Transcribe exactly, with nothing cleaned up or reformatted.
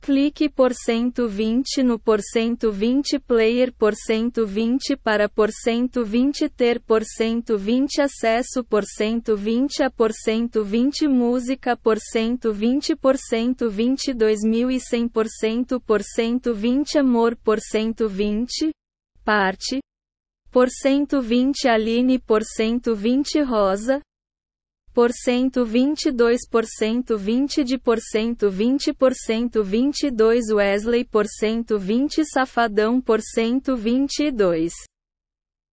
Clique por cento vinte no por cento vinte player por cento vinte para por cento vinte ter por cento vinte acesso por cento vinte a por cento vinte música por cento vinte por cento vinte dois mil e cem por cento por cento vinte amor por cento vinte parte por cento vinte Aline por cento vinte Rosa por cento vinte e dois por cento vinte de por cento vinte por cento vinte e dois Wesley por cento vinte Safadão por cento vinte e dois